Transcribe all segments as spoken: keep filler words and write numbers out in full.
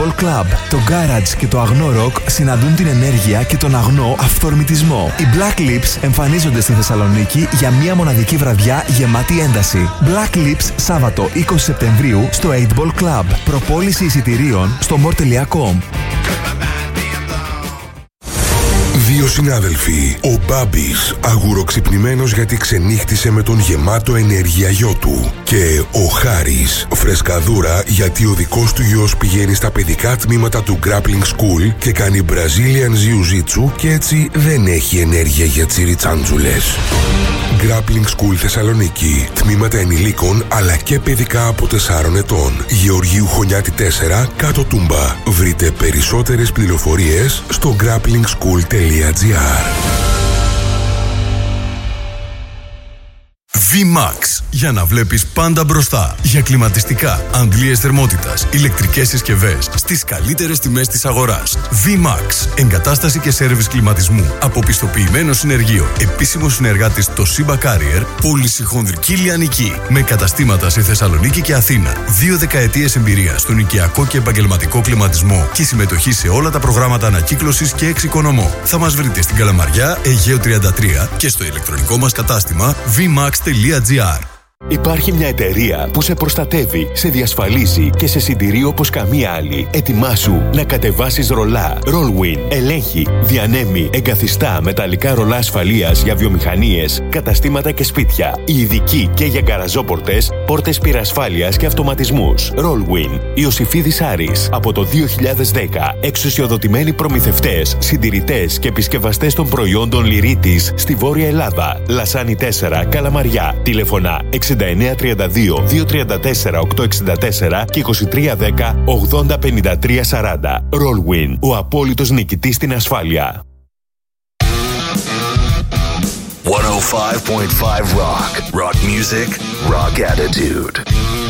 Ball Club. Το garage και το αγνό rock συναντούν την ενέργεια και τον αγνό αυθορμητισμό. Οι Black Lips εμφανίζονται στη Θεσσαλονίκη για μια μοναδική βραδιά γεμάτη ένταση. Black Lips Σάββατο είκοσι Σεπτεμβρίου στο οκτώ Ball Club. Προπόληση εισιτηρίων στο more τελεία com. Δύο συνάδελφοι, ο Μπάμπης αγουροξυπνημένος γιατί ξενύχτησε με τον γεμάτο ενέργεια γιο του, και ο Χάρης φρεσκαδούρα γιατί ο δικός του γιος πηγαίνει στα παιδικά τμήματα του Grappling School και κάνει Brazilian Jiu-Jitsu και έτσι δεν έχει ενέργεια για τσιριτσάντζουλες. Grappling School Θεσσαλονίκη. Τμήματα ενηλίκων αλλά και παιδικά από τεσσάρων ετών. Γεωργίου Χωνιάτη τέσσερα, κάτω Τούμπα. Βρείτε περισσότερες πληροφορίες στο grappling school τελεία gr. V-Max. Για να βλέπεις πάντα μπροστά. Για κλιματιστικά, αντλίες θερμότητας, ηλεκτρικές συσκευές στις καλύτερες τιμές της αγοράς. V-Max. Εγκατάσταση και σέρβις κλιματισμού από πιστοποιημένο συνεργείο. Επίσημο συνεργάτης το Simba Carrier. Πολυσυχονδρική λιανική. Με καταστήματα σε Θεσσαλονίκη και Αθήνα. Δύο δεκαετίες εμπειρία στον οικιακό και επαγγελματικό κλιματισμό και συμμετοχή σε όλα τα προγράμματα ανακύκλωσης και εξοικονομώ. Θα μας βρείτε στην Καλαμαριά, Αιγαίου τριάντα τρία και στο ηλεκτρονικό μας κατάστημα βι μαξ τελεία τζι άρ. Υπάρχει μια εταιρεία που σε προστατεύει, σε διασφαλίζει και σε συντηρεί όπως καμία άλλη. Ετοιμάσου να κατεβάσεις ρολά. Rollwin ελέγχει, διανέμει, εγκαθιστά μεταλλικά ρολά ασφαλείας για βιομηχανίες, καταστήματα και σπίτια. Η ειδική και για γκαραζόπορτες, πόρτες πυρασφάλειας και αυτοματισμούς. Rollwin. Ιωσηφίδης Άρης. Από το δύο χιλιάδες δέκα. Εξουσιοδοτημένοι προμηθευτές, συντηρητές και επισκευαστές των προϊόντων Λυρίτης στη Βόρεια Ελλάδα. Λασάνι τέσσερα, Καλαμαριά. Τηλεφωνά εξήντα εννέα τριάντα δύο διακόσια τριάντα τέσσερα οκτακόσια εξήντα τέσσερα και είκοσι τρία δέκα ογδόντα πενήντα τρία σαράντα. Rollwin, ο απόλυτος νικητής στην ασφάλεια. εκατόν πέντε κόμμα πέντε Rock. Rock music, rock attitude.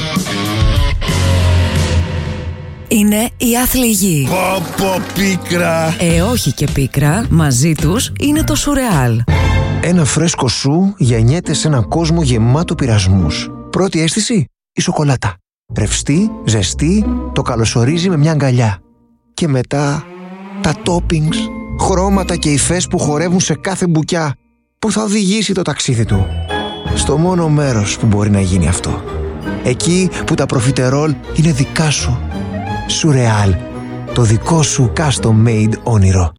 Είναι η Αθληγή. Πω πω πίκρα. Ε, όχι και πίκρα. Μαζί τους είναι το Σουρεάλ. Ένα φρέσκο σου γεννιέται σε έναν κόσμο γεμάτο πειρασμούς. Πρώτη αίσθηση, η σοκολάτα. Ρευστή, ζεστή, το καλωσορίζει με μια αγκαλιά. Και μετά, τα toppings, χρώματα και υφές που χορεύουν σε κάθε μπουκιά, που θα οδηγήσει το ταξίδι του στο μόνο μέρος που μπορεί να γίνει αυτό. Εκεί που τα προφιτερόλ είναι δικά σου. Σουρεάλ, το δικό σου custom made όνειρο.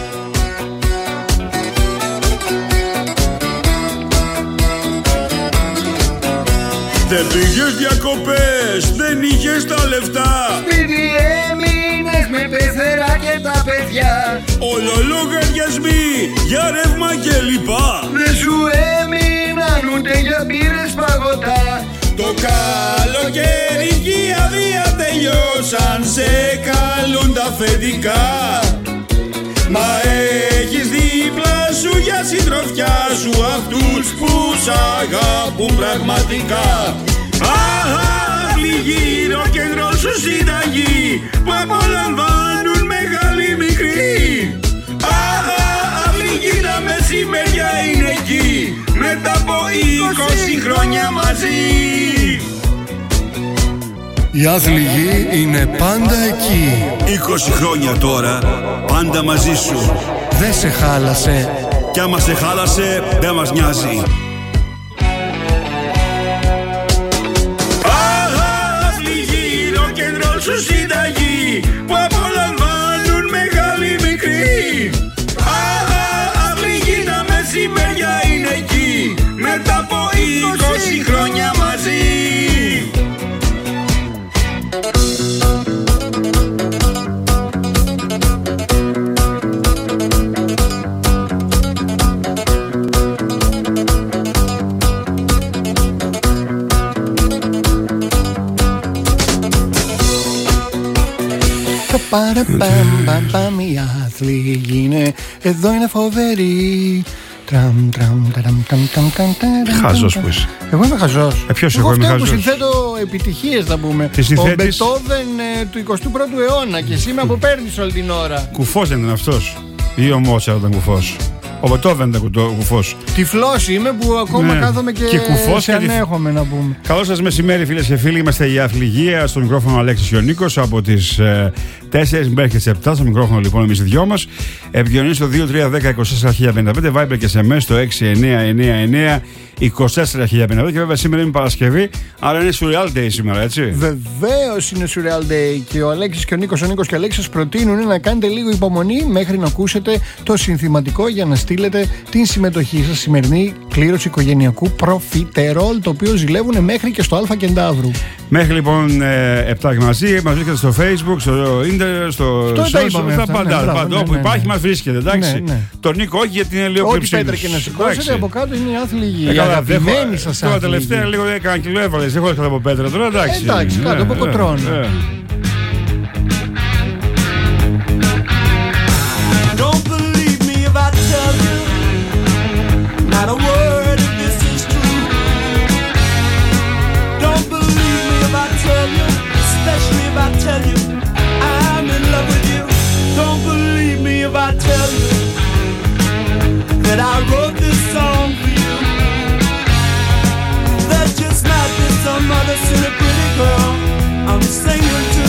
Δεν πήγες διακοπές, δεν είχες τα λεφτά. Σπίτι έμεινες με πεθερά και τα παιδιά. Όλο λογαριασμοί για ρεύμα και λοιπά. Δεν σου έμειναν ούτε για μπύρες παγωτά. Το καλοκαίρι και η αδεία τελειώσαν, σε καλούν τα αφεντικά. Μα έχεις δίπλα σου για συντροφιά σου αυτούς που σ' αγαπούν πραγματικά. Αθληγή, ροκεντρόλ σου συνταγή που απολαμβάνουν μεγάλη μικρή. Αθληγή, τα μεσημέρια είναι εκεί μετά από είκοσι χρόνια μαζί. Η Αθληγή είναι πάντα εκεί. είκοσι χρόνια τώρα, πάντα μαζί σου. Δεν σε χάλασε. Κι άμα σε χάλασε, δεν μας νοιάζει. Αθληγή, ροκεντρόλ σου συνταγή που απολαμβάνουν μεγάλη μικρή. Αθληγή, τα μεσημέρια είναι εκεί μετά από είκοσι χρόνια μαζί. Παραπαμ, η Αθληγή είναι, εδώ είναι φοβερή. Τραμ, τραμ, τραμ, τραμ, τραμ, τραμ, τραμ. Χαζός που είσαι. Εγώ είμαι χαζός. Ε, ποιος εγώ, εγώ είμαι φταίω που χαζός. συνθέτω επιτυχίες, θα πούμε. Τι συνθέτεις? Ο Μπετόβεν ε, του εικοστού πρώτου αιώνα και εσύ με αποπαίρνεις όλη την ώρα. Κουφός δεν ήταν αυτός? Ή ο Μότσαρτ ήταν κουφός? Ο Μπετόβεν ήταν κουφός. Τυφλός είμαι που ακόμα Ναι. κάθομαι και, Και κουφός σε και τυφ- ανέχομαι, να πούμε. Καλό σας μεσημέρι, φίλες και φίλοι. Είμαστε η Αθληγία, στο μικρόφωνο Αλέξης Ιωνίκος από τις ε, τέσσερα μέχρι και σε επτά. Στο μικρόφωνο λοιπόν εμείς οι δυο μας. Επικοινωνία στο δύο τρία ένα μηδέν είκοσι τέσσερα χίλια πενήντα πέντε. Viber και ες εμ ες στο έξι εννιά εννιά εννιά είκοσι τέσσερα χίλια πενήντα πέντε. Και βέβαια σήμερα είναι Παρασκευή, άρα είναι Surreal Day σήμερα, έτσι. Βεβαίως είναι Surreal Day. Και ο Αλέξης και ο Νίκος, ο Νίκος και ο Αλέξης προτείνουν να κάνετε λίγο υπομονή μέχρι να ακούσετε το συνθηματικό για να στείλετε την συμμετοχή σας. Σημερινή κλήρωση οικογενειακού προφιτερόλ, το οποίο ζηλεύουν μέχρι και στο Αλφα Κεντάβρου. Μέχρι λοιπόν επτά και μαζί, μας βρίσκεται στο Facebook, στο Ιντερνετ, στο social, στα πάντα. Πάντα όπου υπάρχει μας βρίσκεται, εντάξει. Τον Νίκο όχι, γιατί είναι λίγο πιο ψηλός. Ό,τι πέτρα και να σηκώσετε, από κάτω είναι οι άθλοι, οι αγαπημένοι σας άθλοι. Τώρα τελευταία λίγο έκανα κιλό έβαλες, δεν έχω κάτω από πέτρα τώρα, εντάξει. Εντάξει, κάτω από κοτρώνω. Not a word of this is true. Don't believe me if I tell you, especially if I tell you I'm in love with you. Don't believe me if I tell you that I wrote this song for you. There just might be some other silly pretty girl I'm singing to.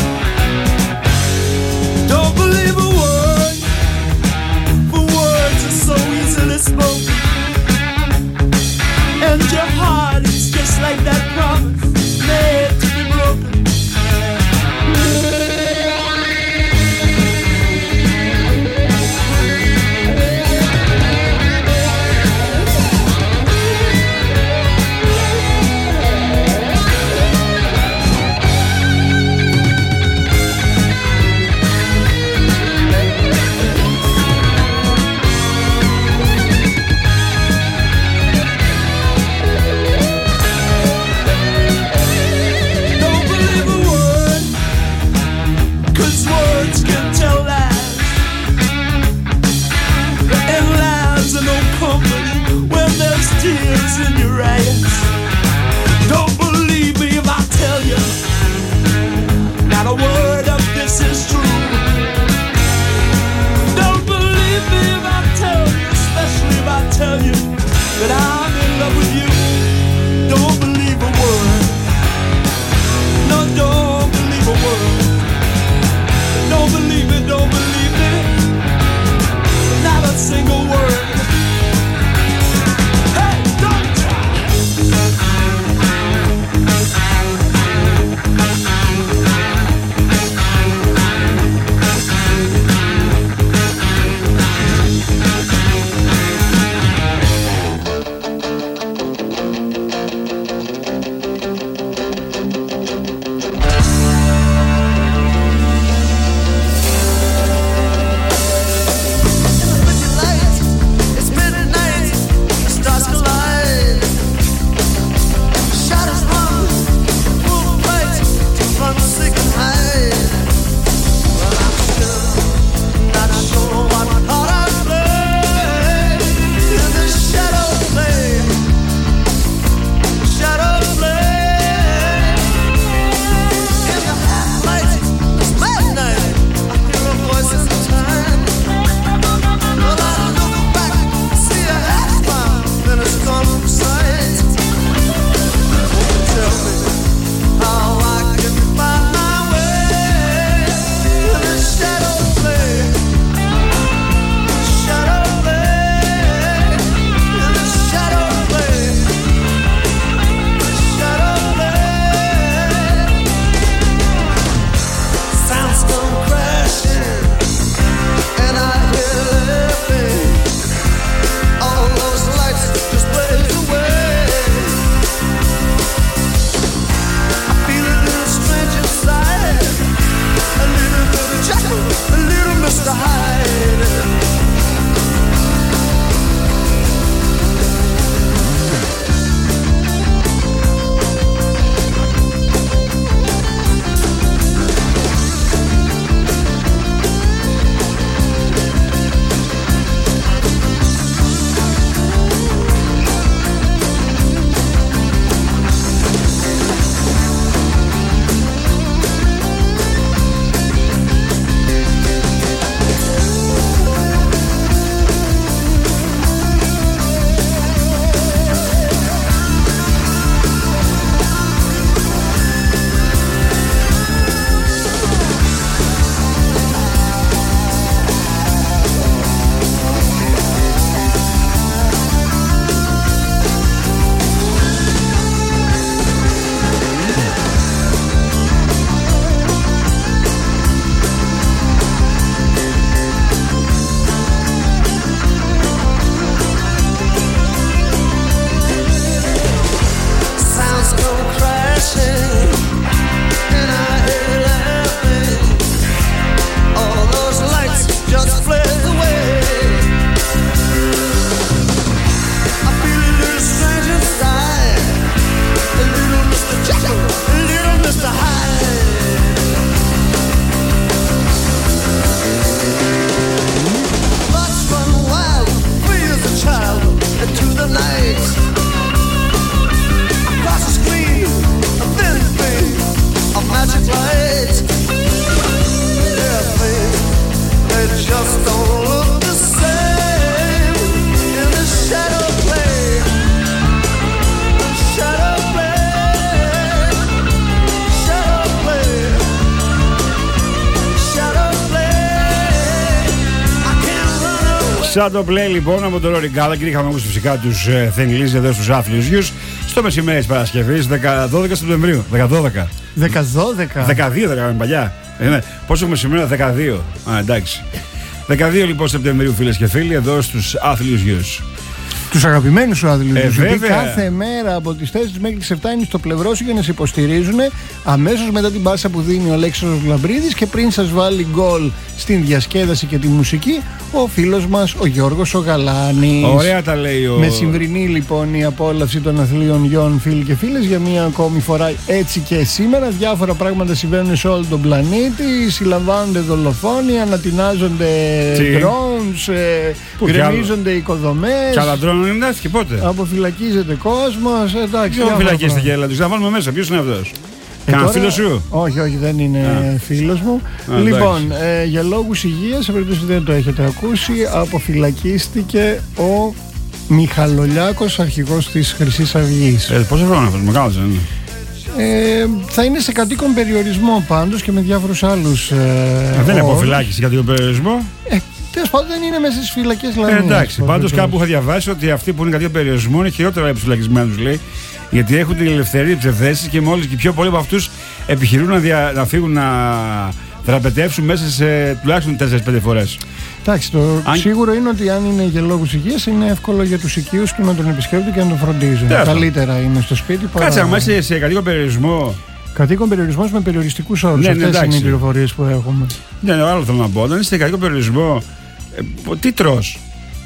Σαν το play λοιπόν από τον Rory Gallagher, είχαμε ακούσει φυσικά τους ε, Thin Lizzy εδώ στους άθλιους γιους στο μεσημέρι της Παρασκευής δώδεκα Σεπτεμβρίου. δώδεκα. δεκαδώδεκα. δεκαδύο δεν κάνουμε παλιά. Ε, πόσο μεσημέρι, δεκαδύο. Α, εντάξει. δεκαδύο λοιπόν Σεπτεμβρίου, φίλες και φίλοι, εδώ στους άθλιους γιους. Τους αγαπημένους σου άθλιους ε, γιους. Κάθε μέρα από τις τέσσερις μέχρι τις επτά είναι στο πλευρό σου για να σε υποστηρίζουν αμέσως μετά την πάσα που δίνει ο Αλέξανδρος Λαμπρίδης και πριν σας βάλει γκολ στην διασκέδαση και τη μουσική ο φίλος μας ο Γιώργος ο Γαλάνης. Ωραία τα λέει ο... Μεσημβρινή λοιπόν η απόλαυση των αθλίων γιών, φίλοι και φίλες, για μία ακόμη φορά έτσι και σήμερα. Διάφορα πράγματα συμβαίνουν σε όλο τον πλανήτη. Συλλαμβάνονται δολοφόνοι, ανατινάζονται drones, ε, γκρεμίζονται οικοδομές. Κι άλλα drone ενημνάστηκε πότε. Αποφυλακίζεται κόσμος. Εντάξει. Ποιο φυλακίστηκε, έλα, τους να βάλουμε μέσα. Ποιος είναι αυτός? Ε, Κανένα φίλο σου? Όχι, όχι, δεν είναι φίλος μου. Α, λοιπόν, ε, για λόγους υγείας, σε περίπτωση δεν το έχετε ακούσει, αποφυλακίστηκε ο Μιχαλολιάκος, αρχηγός της Χρυσής Αυγής. Ε, πόσο χρόνο αυτός, μεγάλος δεν είναι? Ε, θα είναι σε κατοίκον περιορισμό πάντως και με διάφορους άλλους. Ε, δεν είναι αποφυλάκηση κατοίκον περιορισμό. Ε, τέλος πάντων δεν είναι μέσα στις φυλακές δηλαδή. Ε, εντάξει, πάντως κάπου είχα διαβάσει ότι αυτοί που είναι κατοίκον περιορισμό είναι χειρότερα από τους φυλακισμένους, λέει. Γιατί έχουν την ελευθερία της ευθέσης και μόλις και πιο πολλοί από αυτούς επιχειρούν να, δια, να φύγουν να δραπετεύσουν μέσα σε τουλάχιστον τέσσερις πέντε φορές. Εντάξει, το αν... σίγουρο είναι ότι αν είναι για λόγους υγείας είναι εύκολο για τους οικείους και να τον επισκέπτουν και να τον φροντίζουν. Τέσσερα. Καλύτερα είναι στο σπίτι παρά... Κάτσε, αν είσαι σε κατοίκον περιορισμό. Κατοίκον περιορισμός με περιοριστικούς όρους. Ναι, αυτές ναι, είναι οι πληροφορίες που έχουμε. Ναι, ναι, άλλο θέλω να πω. Όταν είσαι σε κατοίκον περιορισμό, ε, τι τρως?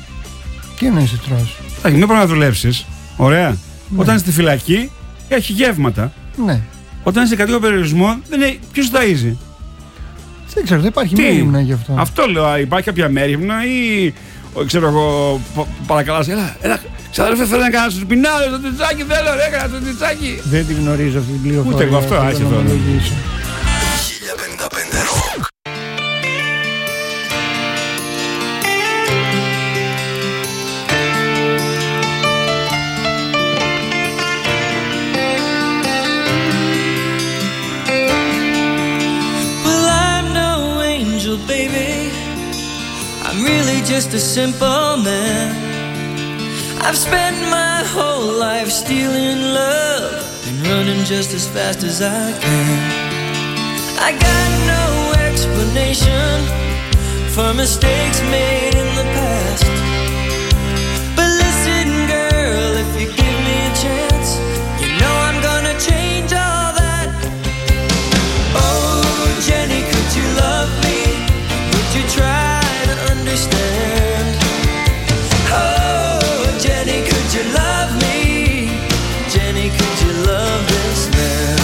Τι εννοείς τι τρως? Δεν πρέπει να δουλέψεις. Ωραία. Ναι. Όταν είσαι στη φυλακή, έχει γεύματα. Ναι. Όταν είσαι σε κατοίκον περιορισμό, δεν είναι... ποιος ταΐζει? Δεν ξέρω, δεν υπάρχει μέρημνα γι' αυτό. Αυτό λέω, υπάρχει κάποια μέρημνα ή ξέρω εγώ, παρακαλάς, έλα, έλα, ξαδέρφε θέλω να κάνω στο πινάδο, στο τυτσάκι, θέλω, έκανα στο τυτσάκι. Δεν την γνωρίζω αυτή την πληροφορία. Ούτε εγώ αυτό, άσε εδώ. χίλια πενήντα πέντε Rock. Baby, I'm really just a simple man. I've spent my whole life stealing love and running just as fast as I can. I got no explanation for mistakes made in the past. But listen, girl, if you give me a chance, you know I'm gonna change all that. Oh, Jenny, could you love me? You try to understand. Oh, Jenny, could you love me? Jenny, could you love this man?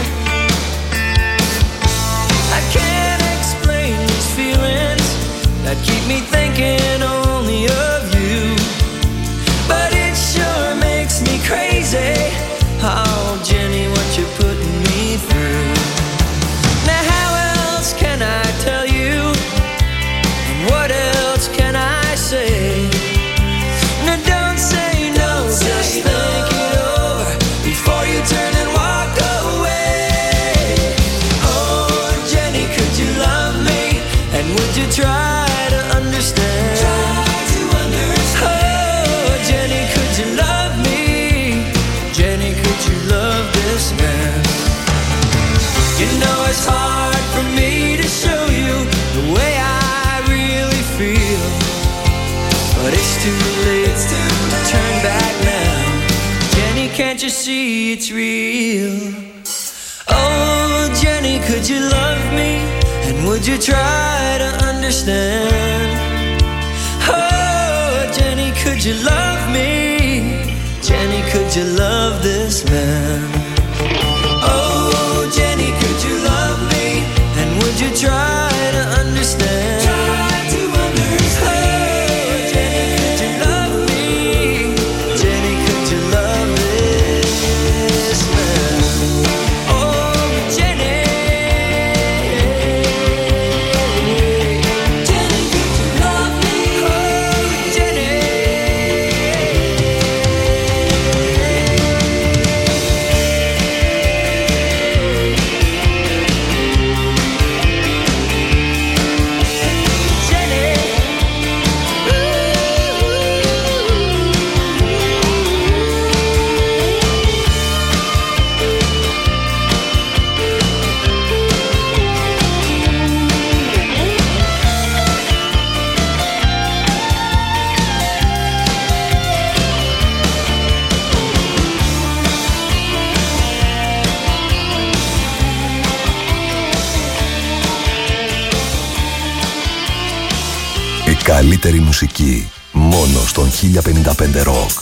I can't explain these feelings that keep me thinking only of you, but it sure makes me crazy. Oh, Jenny, what you're putting me through. Now how else can I tell you? What else can I say? No, don't say no, just think it over before you turn and walk away. Oh, Jenny, could you love me? And would you try to understand? Try to understand. Oh, Jenny, could you love me? Jenny, could you love this man? You know it's hard for me to show you the way I feel, but it's too late to turn back now. Jenny, can't you see it's real? Oh, Jenny, could you love me? And would you try to understand? Oh, Jenny, could you love me? Jenny, could you love this man? Oh, Jenny, could you love me? And would you try to understand? καλύτερη μουσική μόνο στον χίλια πενήντα πέντε Rock.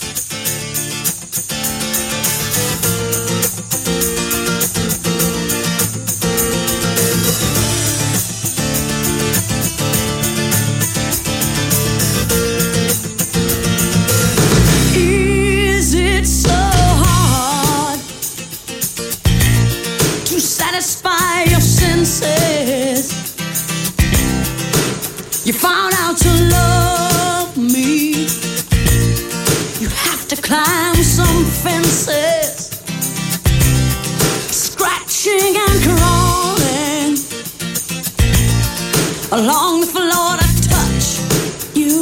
You found out to love me. You have to climb some fences, scratching and crawling along the floor to touch you.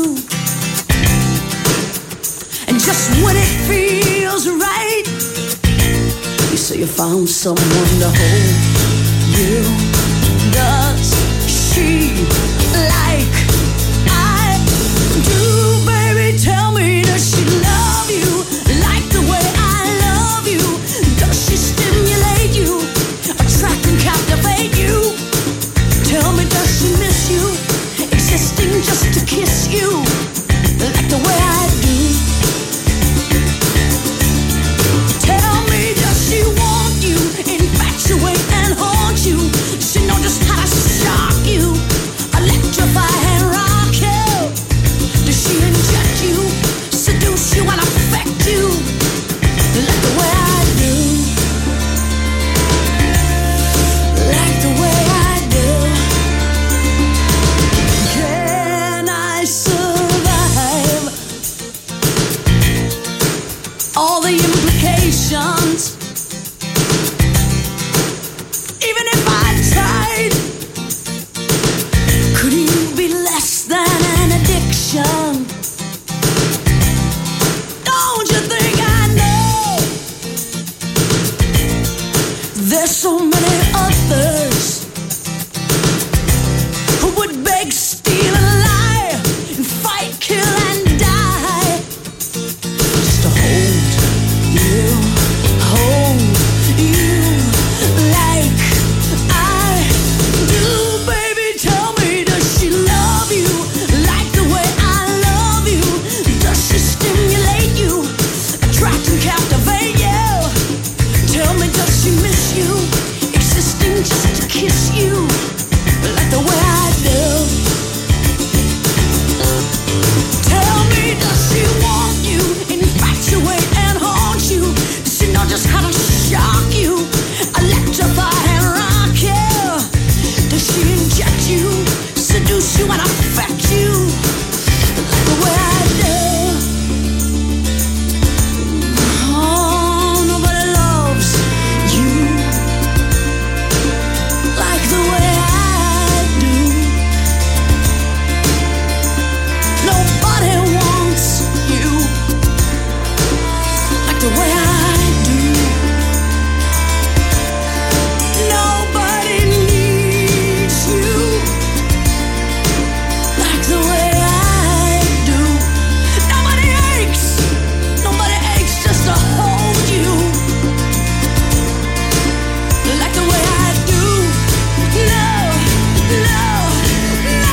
And just when it feels right, you say you found someone to hold you. Does she like I do, baby? Tell me, does she love you like the way I love you? Does she stimulate you, attract and captivate you? Tell me, does she miss you, existing just to kiss you like the way I do? Tell me, does she want you, infatuate and haunt you? Does she know just how to shock you, electrify and rock you? Does she inject you, seduce you and affect you like the way I do? Like the way I do. Can I survive all the implications? Even if I tried, could you be less than an addiction? Don't you think I know there's so many others who would beg, steal and lie and fight, kill and die just to hold you, hold you like I do, baby. Tell me, does she love you like the way I love you? Does she stimulate you, attract and captivate you? Tell me, does she miss you, existing just to kiss you like the way I do? Tell me, does she want you, infatuate and haunt you? Does she know just how to shock you, electrify and rock you? Does she inject you, seduce you and affect you like the way I do? Oh, nobody loves you like the way I do. Nobody wants you like the way I do. Nobody needs you like the way I do. Nobody aches, nobody aches just to hold you like the way I do. No, no, no.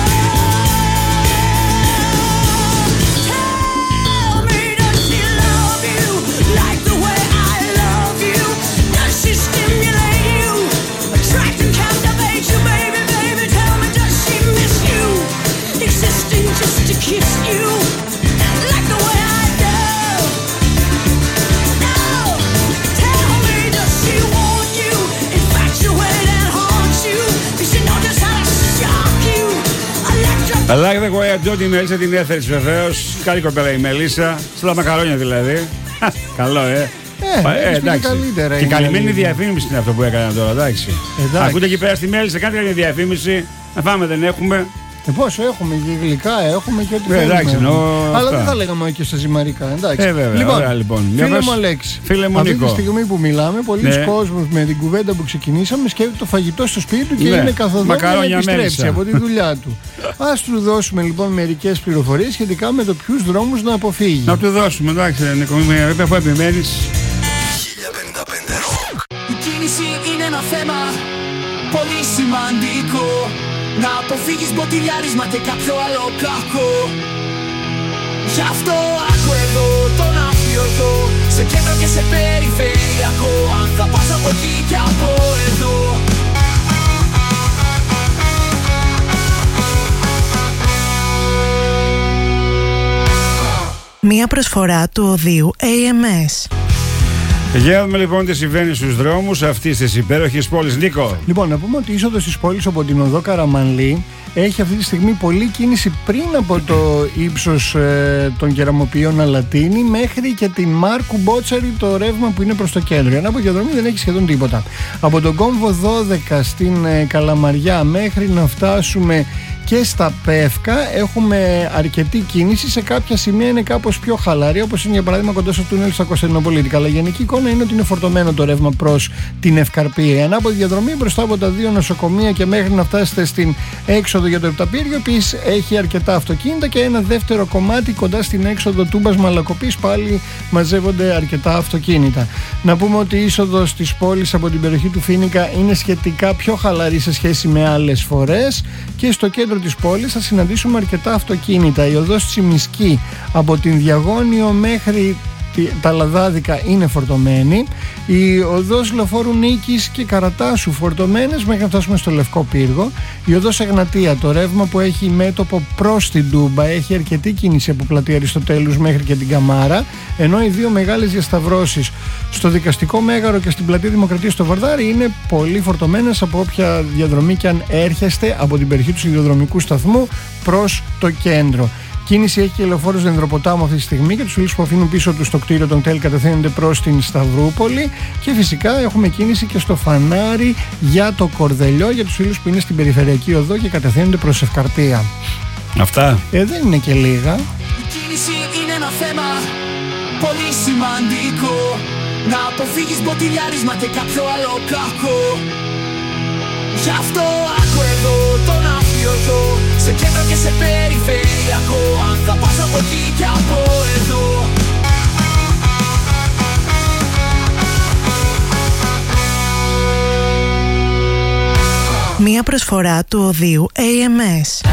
Tell me, does she love you like the way I love you? Does she stimulate you, attract and captivate you, baby, baby? Tell me, does she miss you, existing just to kiss you like the way I do? No, tell me, does she want you, infatuate and haunt you? Does she know just how to shock you, electrify? Like the way I do, τη Μελίσσα την έθερες βεβαίως. Καλή κοπέλα η Μελίσσα. Στα μακαρόνια δηλαδή. Καλό, ε. Ε, ε, εντάξει. Καλύτερα, και καλυμμένη δηλαδή. διαφήμιση είναι αυτό που έκανα τώρα, εντάξει. Εντάξει. Ακούτε εκεί πέρα στη Μέλισσα, κάντε μια διαφήμιση. Να φάμε δεν έχουμε. Ε, πόσο έχουμε, και γλυκά έχουμε και ό,τι Ε, θέλουμε. εντάξει, νο, Αλλά αυτά. δεν θα λέγαμε και στα ζυμαρικά, εντάξει. Ε, βέβαια, λοιπόν, ωραία, λοιπόν. φίλε Μια μου πες, Αλέξη, φίλε μου αυτή Νίκο. τη στιγμή που μιλάμε, πολλοί Ναι. κόσμος με την κουβέντα που ξεκινήσαμε σκέφτεται το φαγητό στο σπίτι του και Ναι. είναι καθοδόν να Μακαρόνια επιστρέψει Μέλισσα. από τη δουλειά του. Ας του δώσουμε λοιπόν μερικές πληροφορίες σχετικά με το ποιους δρόμους να αποφύγει. Να του δώσουμε, εντάξει, Νίκο, αφού επιμένεις. Η κίνηση είναι ένα θέμα πολύ σημαντικό. να αποφύγεις μποτιλιάρισμα και κάποιο άλλο κακό. Γι' αυτό άκου εδώ τον αφιωδό, σε κέντρο και σε περιφερειακό. Αν θα πας από εκεί και από εδώ. Μία προσφορά του οδείου έι εμ ες. Για να δούμε λοιπόν τι συμβαίνει στους δρόμους αυτής της υπέροχης πόλης. Νίκο. Λοιπόν, να πούμε ότι η είσοδος της πόλης από την οδό Καραμανλή έχει αυτή τη στιγμή πολλή κίνηση πριν από το ύψος ε, των Κεραμοποιών Αλατίνη μέχρι και την Μάρκου Μπότσαρη, το ρεύμα που είναι προς το κέντρο. Για να από διαδρομή δεν έχει σχεδόν τίποτα. Από τον κόμβο δώδεκα στην ε, Καλαμαριά μέχρι να φτάσουμε και στα Πεύκα έχουμε αρκετή κίνηση. Σε κάποια σημεία είναι κάπως πιο χαλαρή, όπως είναι για παράδειγμα κοντά στο τούνελ στα Κωνσταντινοπολίτικα. Αλλά η γενική εικόνα είναι ότι είναι φορτωμένο το ρεύμα προς την Ευκαρπία. Η ανάποδη διαδρομή μπροστά από τα δύο νοσοκομεία και μέχρι να φτάσετε στην έξοδο για το Επταπύργιο, επίσης έχει αρκετά αυτοκίνητα, και ένα δεύτερο κομμάτι κοντά στην έξοδο Τούμπας Μαλακοπής πάλι μαζεύονται αρκετά αυτοκίνητα. Να πούμε ότι η είσοδος της πόλης από την περιοχή του Φοίνικα είναι σχετικά πιο χαλαρή σε σχέση με άλλες φορές, και στο κέντρο της πόλης θα συναντήσουμε αρκετά αυτοκίνητα. Η οδός Τσιμισκή από την Διαγώνιο μέχρι τα Λαδάδικα είναι φορτωμένη. Η οδός Λεωφόρου Νίκης και Καρατάσου φορτωμένες μέχρι να φτάσουμε στο Λευκό Πύργο. Η οδός Εγνατία, το ρεύμα που έχει μέτωπο προς την Τούμπα, έχει αρκετή κίνηση από πλατεία Αριστοτέλους μέχρι και την Καμάρα, ενώ οι δύο μεγάλες διασταυρώσεις στο Δικαστικό Μέγαρο και στην πλατεία Δημοκρατίας στο Βαρδάρι είναι πολύ φορτωμένες από όποια διαδρομή και αν έρχεστε από την περιοχή του σιδηροδρομικού σταθμού προς το κέντρο. Κίνηση έχει και λεωφόρος Δενδροποτάμου αυτή τη στιγμή, και τους φίλους που αφήνουν πίσω τους στο κτίριο των ΤΕΛ κατευθύνονται προς την Σταυρούπολη, και φυσικά έχουμε κίνηση και στο Φανάρι για το Κορδελιό για τους φίλους που είναι στην περιφερειακή οδό και κατευθύνονται προς Ευκαρπία. Αυτά. Ε, δεν είναι και λίγα. Η κίνηση είναι ένα θέμα πολύ σημαντικό, να αποφύγεις μποτιλιάρισμα και κάποιο άλλο κακό. Γι' αυτό άκου εδώ τον αφιωδό, σε κέντρο και σε περιφερειακό. Αν θα πας από εκεί και από εδώ. Μία προσφορά του οδείου έι εμ ες.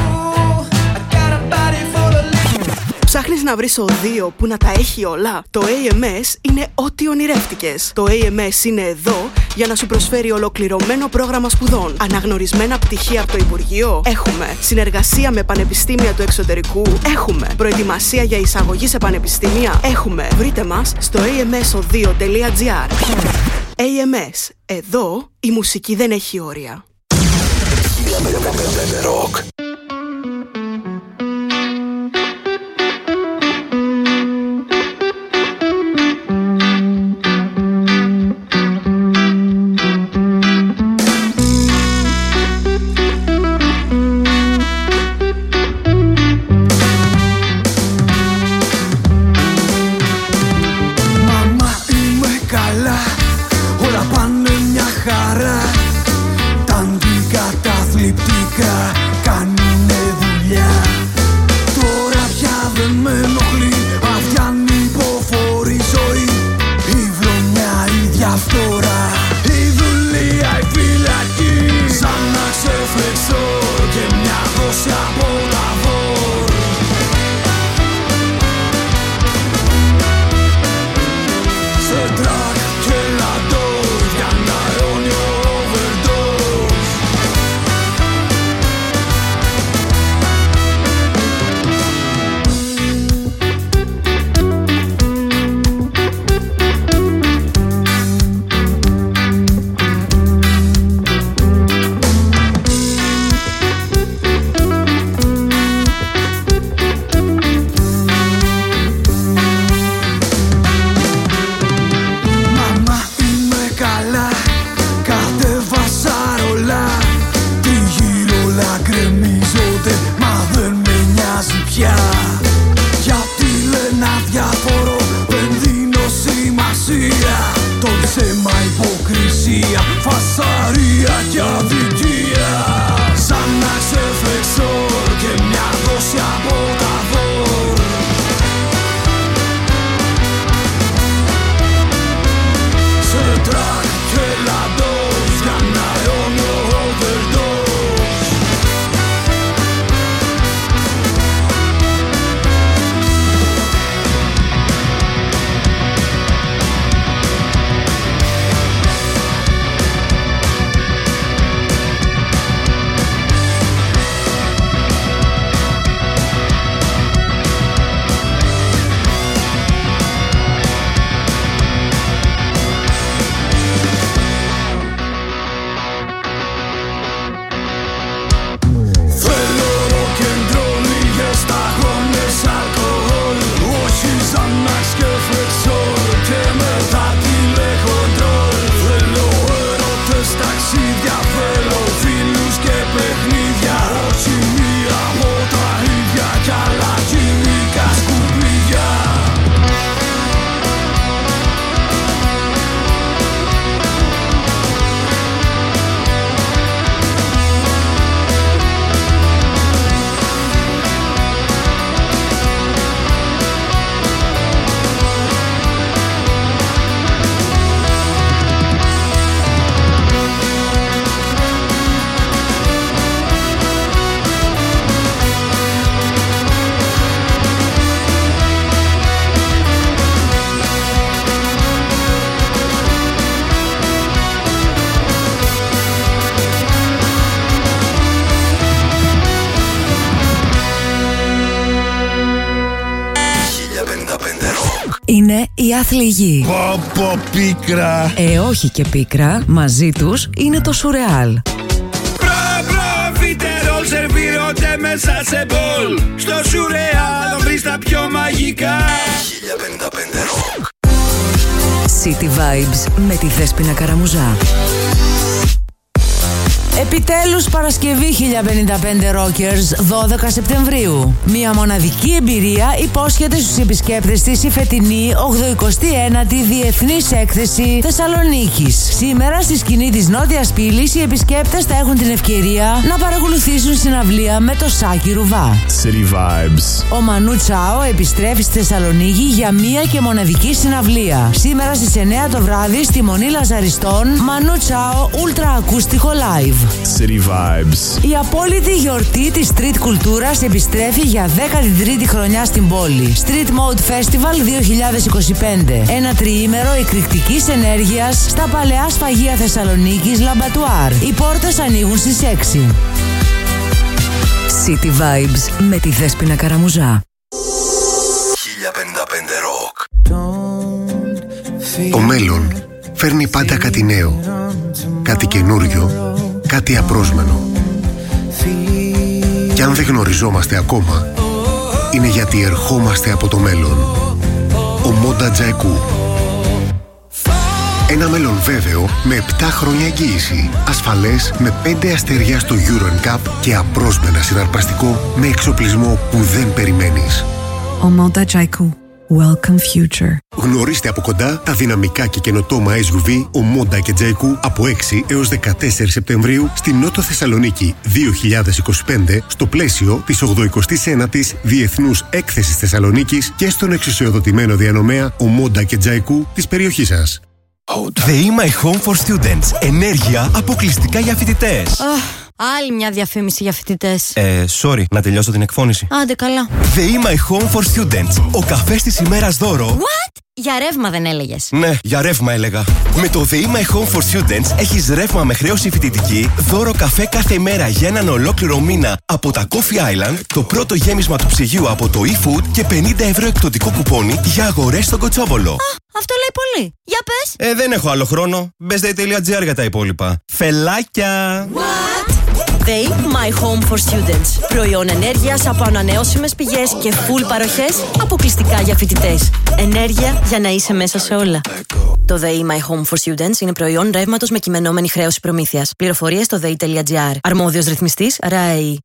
Ψάχνεις να βρεις οδείο που να τα έχει όλα? Το έι εμ ες είναι ό,τι ονειρεύτηκες. Το έι εμ ες είναι εδώ για να σου προσφέρει ολοκληρωμένο πρόγραμμα σπουδών. Αναγνωρισμένα πτυχία από το Υπουργείο? Έχουμε. Συνεργασία με πανεπιστήμια του εξωτερικού? Έχουμε. Προετοιμασία για εισαγωγή σε πανεπιστήμια? Έχουμε. Βρείτε μας στο έι εμ ες οδείο τελεία τζι άρ. έι εμ ες. Εδώ η μουσική δεν έχει όρια. είναι η άθλη γη. Πω πω πίκρα. Ε, όχι και πίκρα. Μαζί τους είναι το σουρεάλ. Φιτερόλ σερβίρονται μέσα σε μπολ. Στο σουρεάλ θα βρεις τα πιο μαγικά. χίλια πενήντα πέντε Rock. City Vibes με τη Δέσποινα Καραμουζά. Επιτέλους Παρασκευή χίλια πενήντα πέντε Rockers, δώδεκα Σεπτεμβρίου. Μια μοναδική εμπειρία υπόσχεται στους επισκέπτες της η φετινή ογδοηκοστή ένατη Διεθνής Έκθεση Θεσσαλονίκης. Σήμερα στη σκηνή της Νότιας Πύλης οι επισκέπτες θα έχουν την ευκαιρία να παρακολουθήσουν συναυλία με το Σάκη Ρουβά. City Vibes. Ο Μανού Τσάο επιστρέφει στη Θεσσαλονίκη για μία και μοναδική συναυλία. Σήμερα στις εννιά το βράδυ στη Μονή Λαζαριστών, Μανού Τσάο Ultra Ακούστικο Live. City Vibes. Η απόλυτη γιορτή της street κουλτούρας επιστρέφει για δέκατη τρίτη χρονιά στην πόλη. Street Mode Festival δύο χιλιάδες είκοσι πέντε. Ένα τριήμερο εκρηκτικής ενέργειας στα παλαιά σφαγεία Θεσσαλονίκης Λαμπατουάρ. Οι πόρτες ανοίγουν στις έξι. City Vibes με τη Δέσποινα Καραμουζά. χίλια πενήντα πέντε Rock. Το μέλλον φέρνει πάντα κάτι νέο, κάτι καινούριο, κάτι απρόσμενο. Και αν δεν γνωριζόμαστε ακόμα, είναι γιατί ερχόμαστε από το μέλλον. Ο Monda Jaiku. Ένα μέλλον βέβαιο με επτά χρόνια εγγύηση, ασφαλές με πέντε αστέρια στο Euro εν καπ και απρόσμενα συναρπαστικό με εξοπλισμό που δεν περιμένεις. Ο Monda Jaiku. Welcome Future. Γνωρίστε από κοντά τα δυναμικά και καινοτόμα ες γιου βι, ο Monda και Jaiku από έξι έως δεκατέσσερις Σεπτεμβρίου στην Νότο Θεσσαλονίκη δύο χιλιάδες είκοσι πέντε στο πλαίσιο της ογδοηκοστής ένατης Διεθνούς Έκθεσης Θεσσαλονίκης και στον εξουσιοδοτημένο διανομέα ο Monda και Jaiku της περιοχής σας. ΔΕΗ My Home for Students. Ενέργεια αποκλειστικά για φοιτητές. Oh, άλλη μια διαφήμιση για φοιτητές. Ε, sorry, να τελειώσω την εκφώνηση. Άντε καλά. ΔΕΗ My Home for Students. Ο καφές της ημέρας δώρο. What? Για ρεύμα δεν έλεγες? Ναι, για ρεύμα έλεγα. Με το ΔΕΗ My Home for Students έχεις ρεύμα με χρέωση φοιτητική, δώρο καφέ κάθε ημέρα για έναν ολόκληρο μήνα από τα Coffee Island, το πρώτο γέμισμα του ψυγείου από το eFood και πενήντα ευρώ εκπτωτικό κουπόνι για αγορές στον Κοτσόβολο. Α, αυτό λέει πολύ. Για πες. Ε, δεν έχω άλλο χρόνο. μπες δέη τελεία τζι άρ για τα υπόλοιπα. Φελάκια! What? ΔΕΗ My Home for Students. Προϊόν ενέργειας από ανανεώσιμες πηγές και full παροχές αποκλειστικά για φοιτητές. Ενέργεια για να είσαι μέσα σε όλα. Το ΔΕΗ My Home for Students είναι προϊόν ρεύματος με κειμενόμενη χρέωση προμήθειας. Πληροφορίες στο δέη τελεία τζι άρ. Αρμόδιος ρυθμιστής ΡΑΕΗ.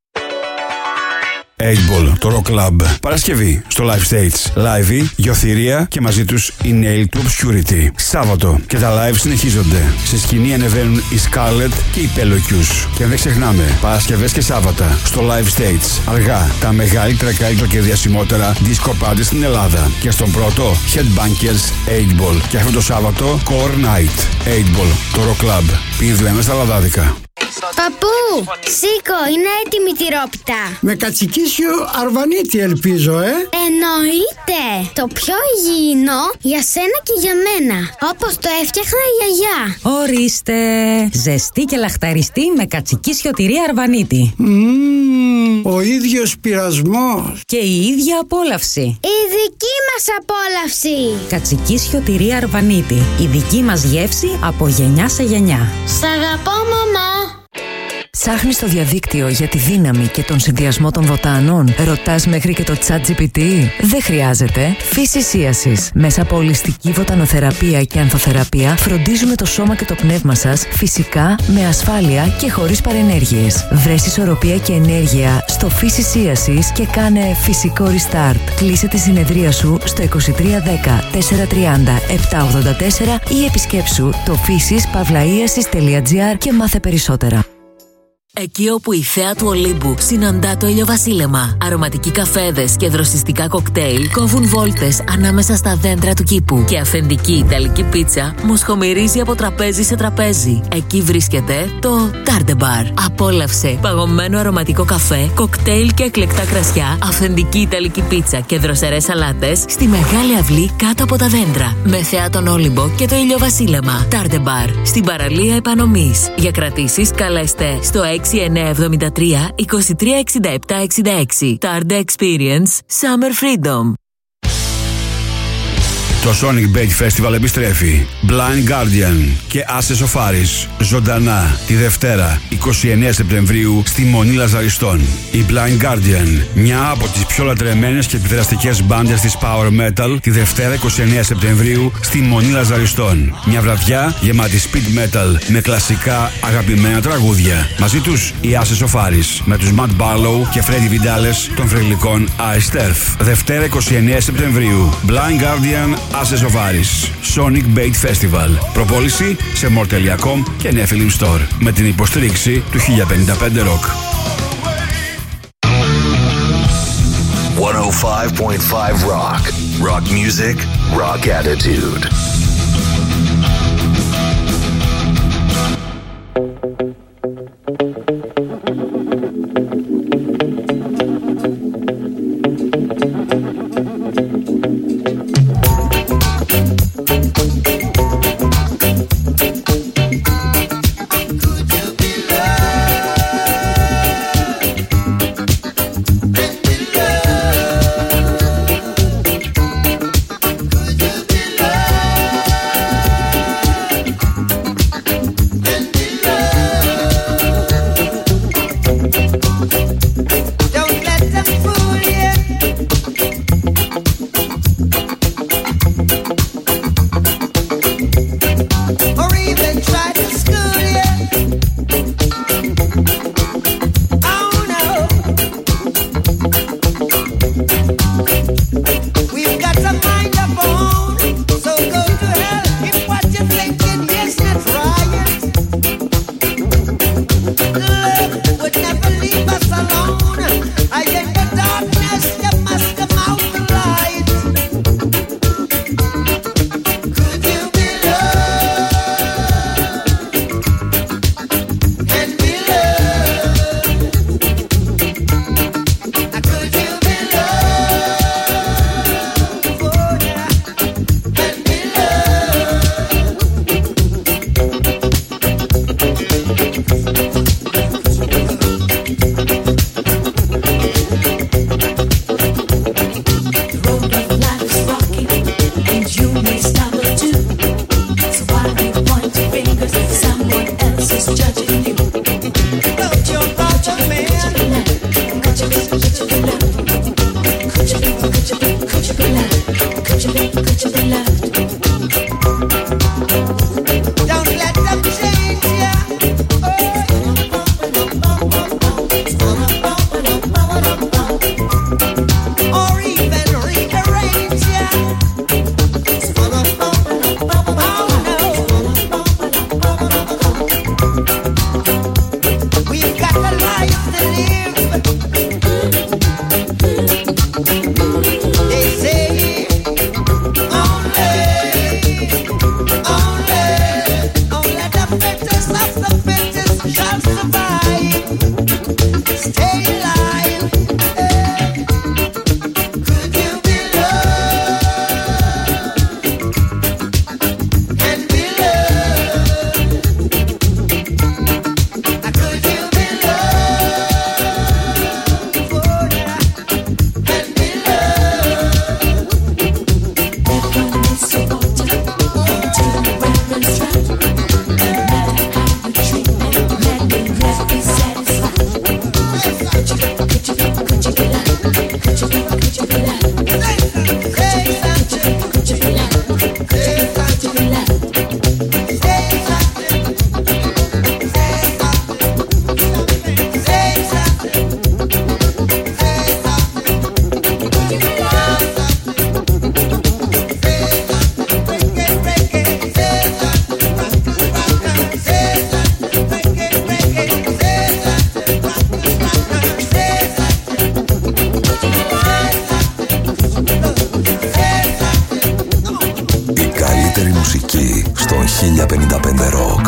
έιτ μπολ, το Rock Club. Παρασκευή στο Live Stage. Live, γεωθυρία και μαζί τους η Nail to Obscurity. Σάββατο και τα live συνεχίζονται. Σε σκηνή ανεβαίνουν οι Scarlet και οι Pelocus. Και δεν ξεχνάμε, Παρασκευές και Σάββατα στο Live Stage. Αργά, τα μεγαλύτερα, καλύτερα και διασημότερα disco party στην Ελλάδα. Και στον πρώτο, Headbangers έιτ μπολ. Και αυτό το Σάββατο, Core Night. έιτ μπολ, το Rock Club. Πίνεις λέμε στα λαδάδικα. Παππού, σήκω, είναι έτοιμη η τυρόπιτα. Με κατσικίσιο αρβανίτη ελπίζω, ε. Εννοείται. Το πιο υγιεινό για σένα και για μένα. Όπως το έφτιαχνα η γιαγιά. Ορίστε. Ζεστή και λαχταριστή με κατσικίσιο τυρί αρβανίτη. Mm, ο ίδιος πειρασμός. Και η ίδια απόλαυση. Η δική μας απόλαυση. Κατσικίσιο τυρί αρβανίτη. Η δική μας γεύση από γενιά σε γενιά. Σ' αγαπώ, μαμά. Ψάχνεις στο διαδίκτυο για τη δύναμη και τον συνδυασμό των βοτάνων? Ρωτάς μέχρι και το ChatGPT? Δεν χρειάζεται. Φύσης Ίασης. Μέσα από ολιστική βοτανοθεραπεία και ανθοθεραπεία φροντίζουμε το σώμα και το πνεύμα σας φυσικά, με ασφάλεια και χωρίς παρενέργειες. Βρες ισορροπία και ενέργεια στο Φύσης Ίασης και κάνε φυσικό restart. Κλείσε τη συνεδρία σου στο είκοσι τρία δέκα τετρακόσια τριάντα επτακόσια ογδόντα τέσσερα ή επισκέψου το φύσης παύλα ίασης τελεία τζι άρ και μάθε περισσότερα. Εκεί όπου η θέα του Ολύμπου συναντά το ηλιοβασίλεμα, αρωματικοί καφέδες και δροσιστικά κοκτέιλ κόβουν βόλτες ανάμεσα στα δέντρα του κήπου και αφεντική ιταλική πίτσα μοσχομυρίζει από τραπέζι σε τραπέζι. Εκεί βρίσκεται το Tarde Bar. Απόλαυσε παγωμένο αρωματικό καφέ, κοκτέιλ και εκλεκτά κρασιά, αφεντική ιταλική πίτσα και δροσερές σαλάτες στη μεγάλη αυλή κάτω από τα δέντρα. Με θέα τον Όλυμπο και το ηλιοβασίλεμα. Tarde Bar. Στην παραλία Επανομής. Για κρατήσεις καλέστε στο έξι εννιά εβδομήντα τρία είκοσι τρία εξήντα επτά εξήντα έξι. Tarde Experience Summer Freedom. Το Sonic Bait Festival επιστρέφει. Blind Guardian και Asses of Aris ζωντανά τη Δευτέρα εικοστή ενάτη Σεπτεμβρίου στη Μονή Λαζαριστών. Η Blind Guardian, μια από τις πιο λατρεμένες και επιδραστικές μπάντες της Power Metal, τη Δευτέρα εικοστή ενάτη Σεπτεμβρίου στη Μονή Λαζαριστών. Μια βραδιά γεμάτη speed metal με κλασικά αγαπημένα τραγούδια. Μαζί τους οι Asses of Aris με τους Matt Barlow και Freddy Vidales των θρυλικών Iced Earth. Δευτέρα εικοστή ενάτη Σεπτεμβρίου. Blind Guardian, Asses of Aris, Sonic Bait Festival. Προπόληση σε more τελεία com και Nephilim Store με την υποστήριξη του χίλια πενήντα πέντε Rock. εκατόν πέντε κόμμα πέντε Rock. Rock music, rock attitude. χίλια πενήντα πέντε Rock.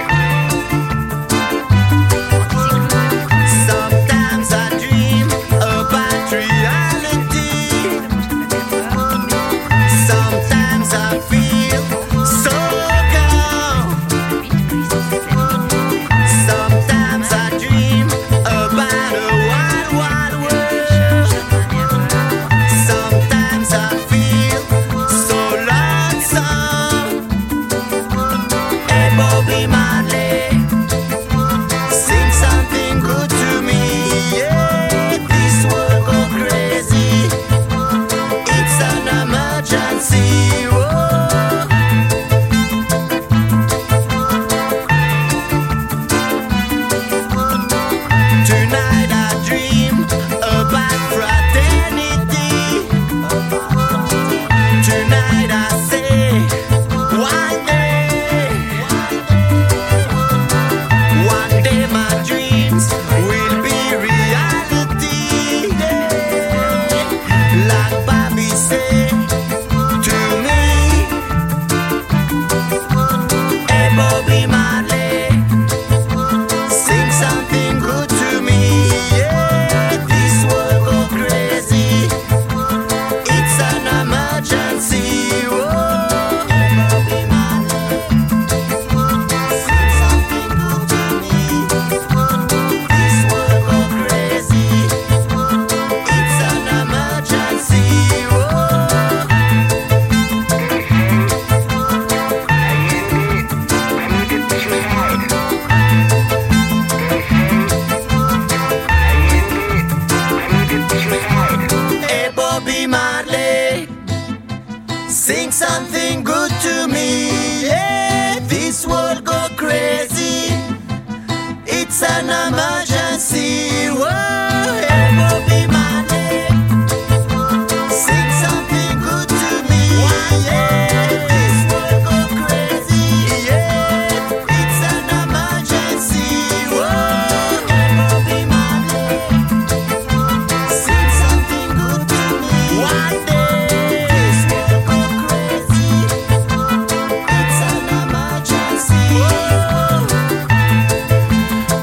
Sometimes I dream of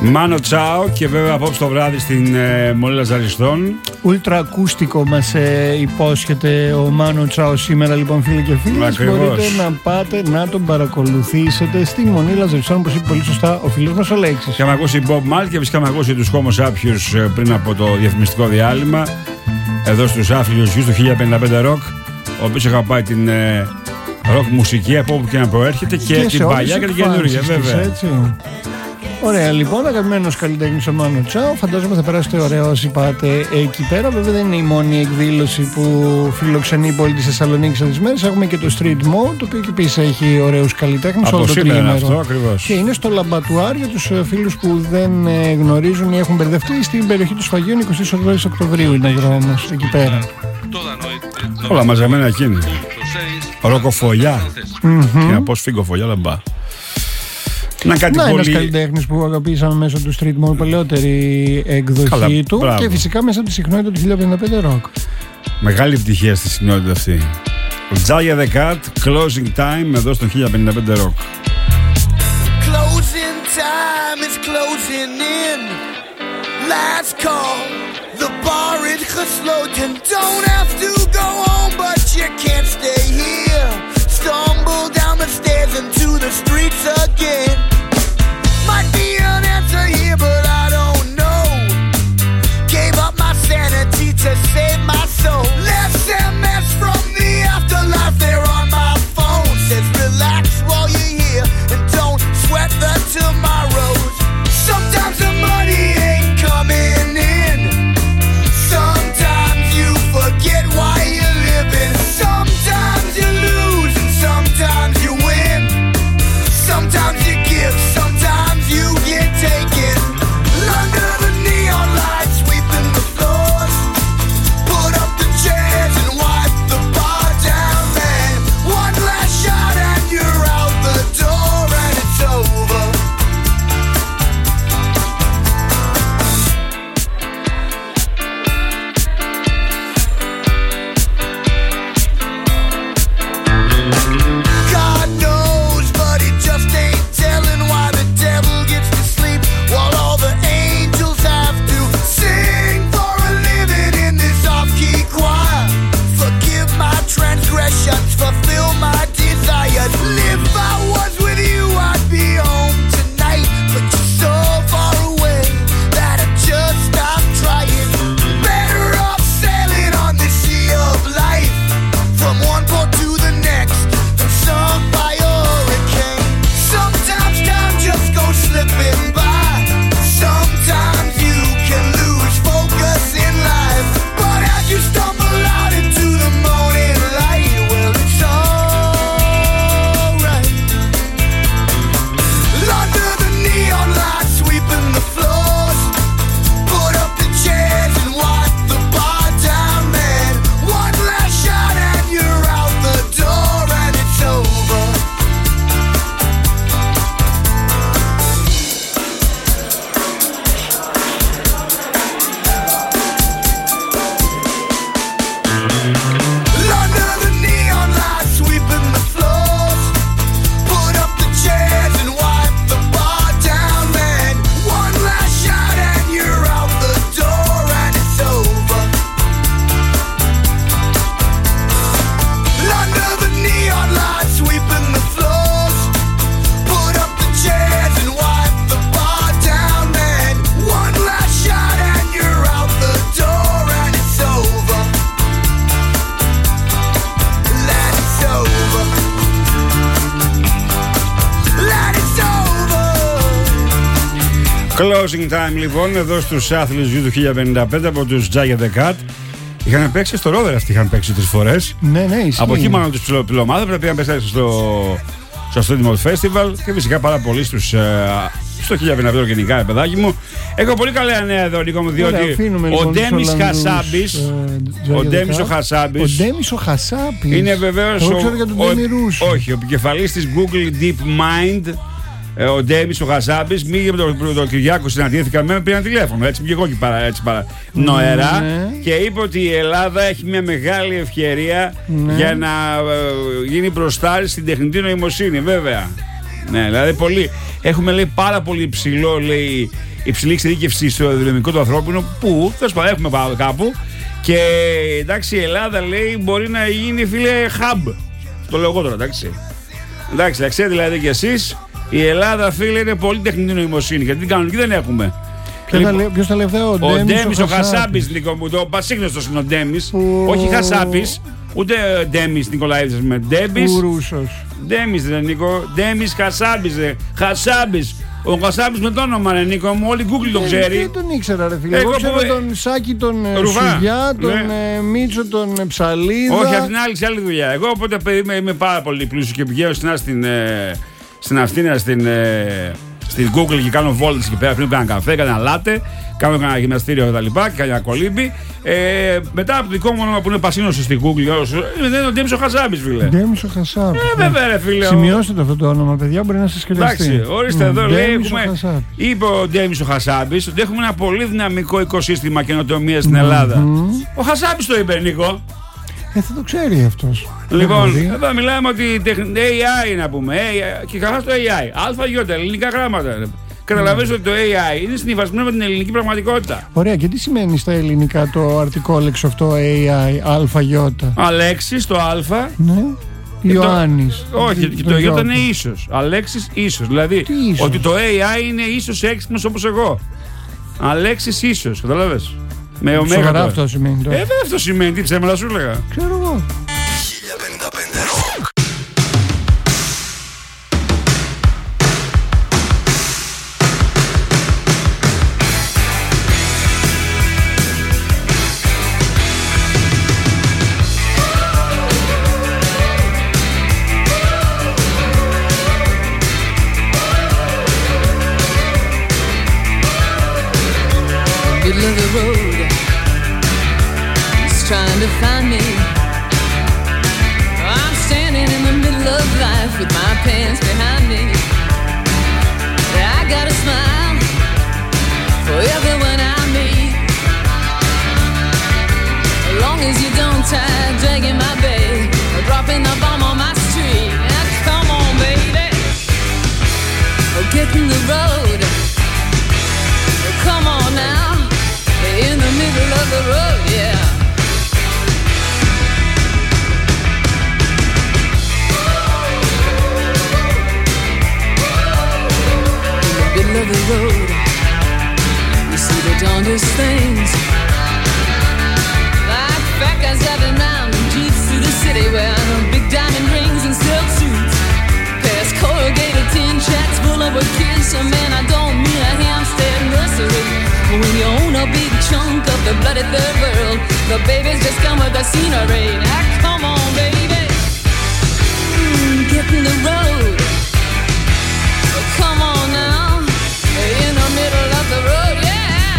Μάνο Τσάο και βέβαια απόψε το βράδυ στην ε, Μολύλα Ζαριστών. Ούλτρα ακούστικο μας ε, υπόσχεται ο Μάνο Τσάο σήμερα, λοιπόν, φίλοι και φίλες. Μπορείτε να πάτε να τον παρακολουθήσετε στη Μολύλα Ζαριστών, όπως είπε πολύ σωστά ο φίλος μας ο Λέξης. Είχαμε ακούσει Bob Marley και φυσικά είχαμε ακούσει τους Homo Sapiens πριν από το διαφημιστικό διάλειμμα. Εδώ στους Άφλιους Γιους του χίλια πενήντα πέντε Rock, ο οποίος είχα πάει την ε, rock μουσική από όπου και να προέρχεται και, και την παλιά και την καινούργια, βέβαια. Έτσι. Ωραία, λοιπόν, αγαπημένος καλλιτέχνης ο Μάνο Τσάο. Φαντάζομαι θα περάσετε ωραία όσοι πάτε εκεί πέρα. Βέβαια, δεν είναι η μόνη εκδήλωση που φιλοξενεί η πόλη της Θεσσαλονίκης αυτές τις μέρες. Έχουμε και το Street Mode, το οποίο και επίσης έχει ωραίους καλλιτέχνες. Από σήμερα είναι αυτό ακριβώς. Και είναι στο Λαμπατουάρ για τους φίλους που δεν γνωρίζουν ή έχουν μπερδευτεί. Στην περιοχή του Σφαγείων, εικοστή ογδόη Οκτωβρίου είναι όμως εκεί πέρα. Όλα μαζεμένα εκείνη. Ροκοφολιά. Mm-hmm. Και να πω σφίγγοφολιά, λαμπά. Να, κάτι να πολύ... ένας καλλιτέχνης που αγαπήσαμε μέσω του Street Mode, παλαιότερη εκδοχή Καλά, του μπράβο. Και φυσικά μέσα από τη συχνότητα του χίλια πενήντα πέντε Rock. Μεγάλη επιτυχία στη συχνότητα αυτή. Jaya the Cat, Closing Time, εδώ στο χίλια πενήντα πέντε Rock. Closing time is closing in. Last call, the bar is gesloten. Don't have to go home, but you can't stay here. Stumble down the stairs into the streets again. Might be an answer here, but I don't know. Gave up my sanity to save my soul. Left M S from the afterlife there on my phone. Says relax while you're here and don't sweat the tomorrows. Sometimes the money ain't coming in. Sometimes you forget why you're living. Sometimes you lose and sometimes you win. Sometimes you give, sometimes you get taken. Under the neon lights, sweeping the floors. Put up the chairs and wipe the bar down, man. One last shot and you're out the door and it's over. God knows, but he just ain't telling why the devil gets to sleep while all the angels have to sing for a living in this off-key choir. Forgive my transgressions, fulfill my desires. If I was with you, I'd be home tonight, but you're so far away that I just stopped trying. Better off sailing on the sea of life, from one port to the next, than sunk by a hurricane. Sometimes time just goes slipping by. Sometimes you can lose focus in life, but as you stumble out into the morning light, well, it's alright. Under the neon lights, sweeping the floors. Put up the chairs and wipe the bar down, man. One last shot and you're out the door and it's over. Under the neon lights, sweeping the floors. Put up the chairs and wipe the bar down, man. One last shot and you're out the door and it's over. Under the neon lights, sweeping the floors. Put up the chairs and wipe the bar down, man. One last shot and you're out the door and it's over. That it's over. That it's over. Closing Time, λοιπόν, εδώ στους Άθλιους Γιου του χίλια πενήντα πέντε από τους Jaya the Cat. Είχαν παίξει στο Ρόδερ αυτοί, είχαν παίξει τρεις φορές. Ναι, ναι, ισχύει. Από εκεί μάλλον τους πυλομάδες πρέπει να παίξουν στο, στο Street Mode Festival και φυσικά πάρα πολύ στους, ε, στο χίλια πενήντα πέντε γενικά, ε, παιδάκι μου. Έχω πολύ καλά νέα εδώ, Νίκο μου, διότι Ωραία, αφήνουμε, ο λοιπόν, Ντέμις τους Ολλανδούς, Χασάμπης, ε, ο Jaya Ντέμις the ο Cat. Χασάμπης, Ο Ντέμις ο Χασάπης. είναι βεβαίως Εγώ ο, ξέρω για τον ο, Ντέμι Ρούς. όχι, ο επικεφαλής της Google Deep Mind, ε, ο Ντέμις ο Χασάμπης. Μη με τον το Κυριάκο συναντήθηκα με, πήραν τηλέφωνο, έτσι και εγώ και παρά, έτσι παρά νοερά, Ναι. και είπε ότι η Ελλάδα έχει μια μεγάλη ευκαιρία, Ναι. για να ε, γίνει μπροστάρι στην τεχνητή νοημοσύνη, βέβαια. Ναι, δηλαδή πολύ, έχουμε, λέει, πάρα πολύ ψηλό, λέει, υψηλή εξειδίκευση στο δυναμικό του ανθρώπινου, που θα έχουμε πάμε κάπου. Και εντάξει, η Ελλάδα λέει μπορεί να γίνει, φίλε, hub. Το λέω εγώ τώρα, εντάξει. Εντάξει, θα ξέρετε δηλαδή κι εσείς, η Ελλάδα, φίλε, είναι πολύ τεχνητή νοημοσύνη. Γιατί την κανονική δεν έχουμε. Ποιος τα λέει αυτά, ο Ντέμις, ο Ντέμις, ο Χασάπης, λίγο μου το πασίγνωστος είναι ο Ντέμις. Όχι Χασάπης, ούτε Ντέμις Νικολαίδης, με Ντέμις. Ο Ρούσος. Ντέμις, ρε Νίκο, Ντέμις Χασάπης, ρε. Χασάπης. Ο Χασάπης με το όνομα, ρε Νίκο μου, όλη Google το ξέρει. Δεν τον ήξερα, ρε φίλε. Εγώ ξέρω τον Σάκη, τον Σουγιά, τον Μίτσο, τον Ψαλίδα. Όχι, αυτήν άλλη σε άλλη δουλειά. Εγώ οπότε είμαι πάρα πολύ πλούσιο και πηγαίνω στην στην Αυστίνα, στην. Στην Google και κάνω βόλτες εκεί πέρα. Πριν κάνω καφέ, κάνω λάτε, κάνω ένα γυμναστήριο κτλ. Και κάνω κολύμπι. Ε, μετά από το δικό μου όνομα που είναι πασίνωσο στην Google, είναι ο Ντέμις ο Χασάπης, φίλε. Ντέμις ο Χασάπης. Ε, βέβαια, ρε φίλε. Σημειώστε το αυτό το όνομα, παιδιά, μπορεί να σας κρυβευτεί. Εντάξει, ορίστε εδώ, λέει. Έχουμε, είπε ο Ντέμις ο Χασάπης ότι έχουμε ένα πολύ δυναμικό οικοσύστημα καινοτομίας στην Ελλάδα. Ο Χασάπης το είπε, Νίκο. Ε, θα το ξέρει αυτός. Λοιπόν, εδώ μιλάμε ότι έι άι να πούμε. Και καλά στο έι άι. Αλφα γιώτα, ελληνικά γράμματα. Καταλαβαίνεις ότι το έι άι είναι συνυφασμένο με την ελληνική πραγματικότητα. Ωραία, και τι σημαίνει στα ελληνικά το αρτικό λέξη αυτό έι άι, αλφα γιώτα? Αλέξης, το αλφα. Ναι. Ιωάννης. Όχι, και το γιώτα είναι ίσος. Αλέξης ίσος. Δηλαδή ότι το έι άι είναι ίσος έξυπνος όπως εγώ. Αλέξης ίσος, καταλαβες. Με ωμέγα. Σοβαρά αυτό σημαίνει τώρα. Ε, δεν αυτό σημαίνει, τι ψέματα σου έλεγα. Ξέρω εγώ. χίλια πενήντα πέντε Rock. Middle of the road, he's trying to find me. I'm standing in the middle of life with my pants behind me. I got a smile for everyone I meet, as long as you don't tie dragging my bag or dropping the bomb on my street. Now, come on, baby, oh, get in the road. Oh, come on now. In the middle of the road, yeah. In the middle of the road, you see the darndest things, like fat guys driving round in jeeps through the city wearing big diamond rings and silk suits, past corrugated tin shacks full of a kids. And man, I don't mean a Hampstead nursery. When you own a big chunk of the bloody third world, the babies just come with the scenery. Now come on, baby, mm, get in the road. Oh, come on now, in the middle of the road, yeah.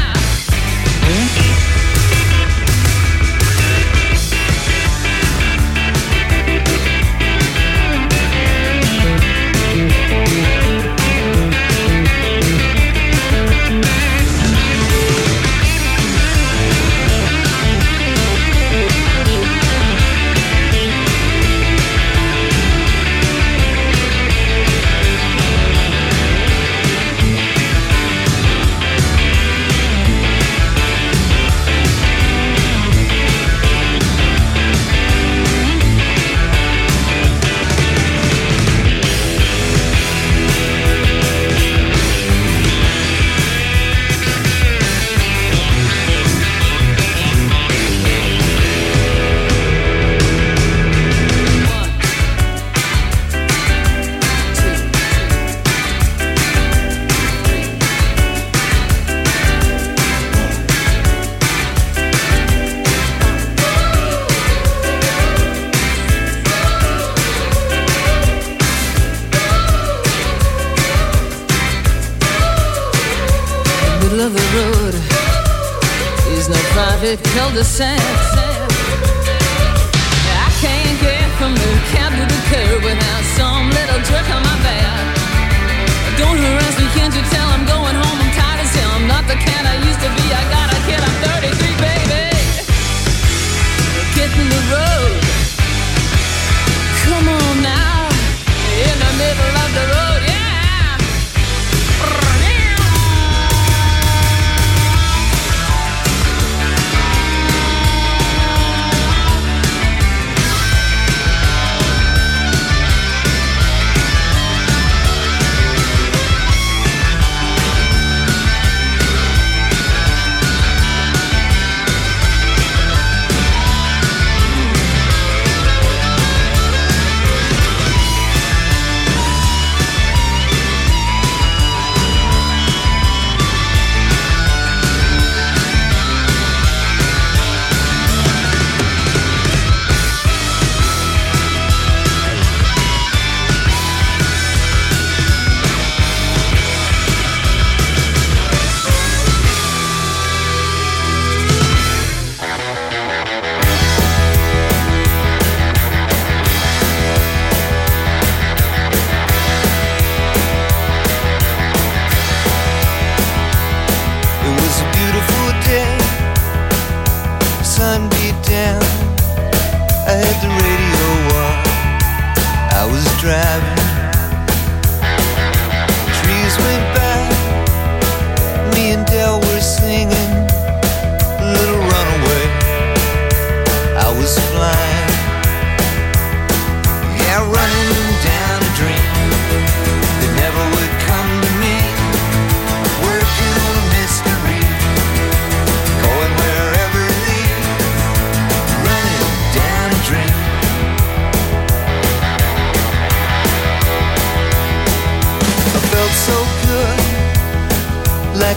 Cul-de-sac. I can't get from the cab to the curb without some little jerk on my back. Don't harass me, can't you tell I'm going home? I'm tired as hell. I'm not the cat I used to be. I got a kid, I'm thirty-three, baby. Get in the road. Come on now, in the middle of the road, yeah.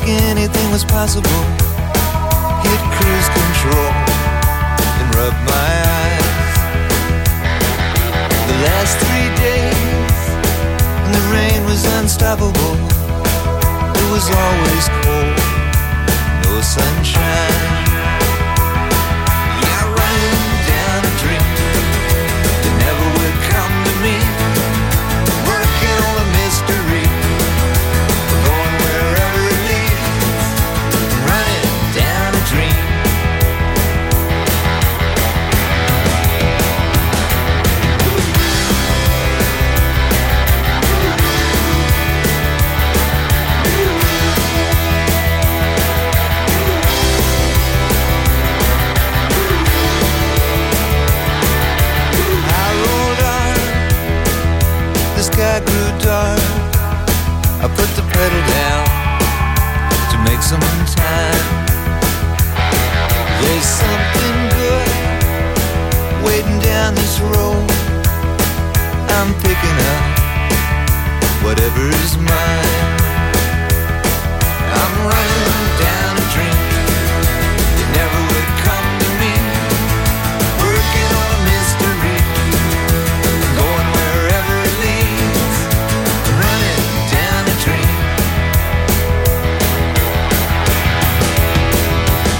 anything was possible. Hit cruise control and rub my eyes. The last three days and the rain was unstoppable. It was always